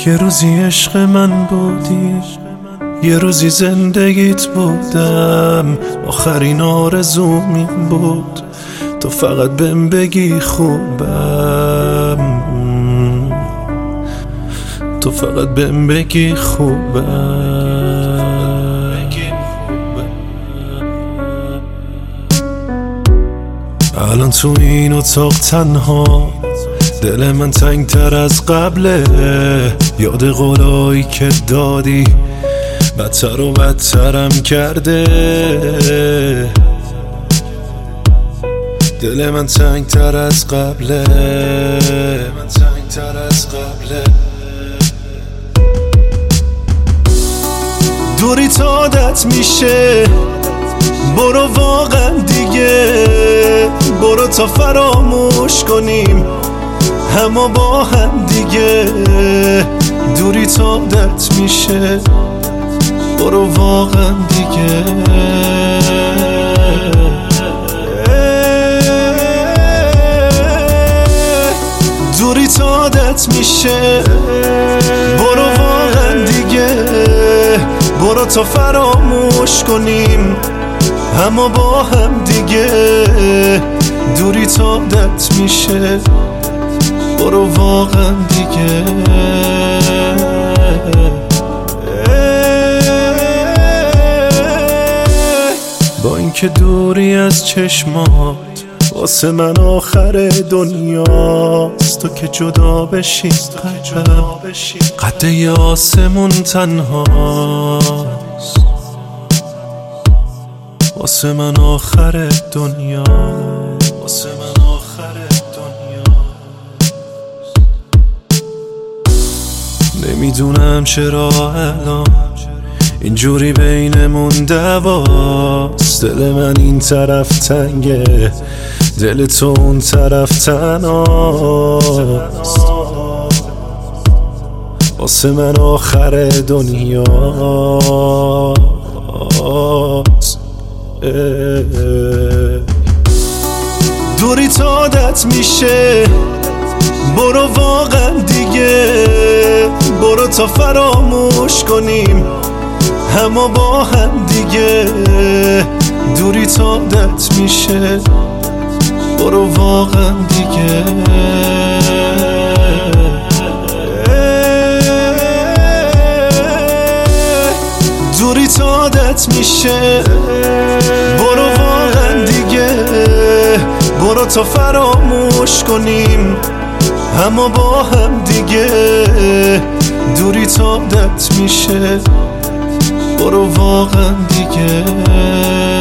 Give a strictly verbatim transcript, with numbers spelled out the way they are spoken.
یه روزی عشق من بودی، یه روزی زندگیت بودم، آخرین آرزوم این بود تو فقط بهم بگی خوبم، تو فقط بهم بگی خوبم. الان تو این اتاق تنها، دل من تنگ تر از قبله، یاد قولایی که دادی بدتر و بدترم کرده. دل من تنگ تر از قبله، من تنگ تر از قبله. دوری تا عادت میشه، برو واقعا دیگه، برو تا فراموش کنیم همه با هم دیگه. دوری تا عادت میشه، برو واقعا دیگه. دوری تا عادت میشه، برو واقعا دیگه، برو تا فراموش کنیم همه با هم دیگه. دوری تا عادت میشه، برو واقعا دیگه. با اینکه دوری از چشمات واسه من آخر دنیاست، تو که جدا بشی قلبم قد ی آسمون تنهاست، واسه من آخر دنیا، واسه من آخر دنیا. نمیدونم چرا الان اینجوری بینمون دواست، دل من این طرف تنگه، دل تو اون طرف تنهاست، واسه من آخر دنیاست. دوری تا عادت میشه، برو واقعا دیگه، برو تا فراموش کنیم همه با هم دیگه. دوری تا عادت میشه، برو واقعا دیگه. دوری تا عادت میشه، برو واقعا دیگه، برو تا فراموش کنیم همه با هم دیگه. دوری تا عادت میشه، برو واقعا دیگه.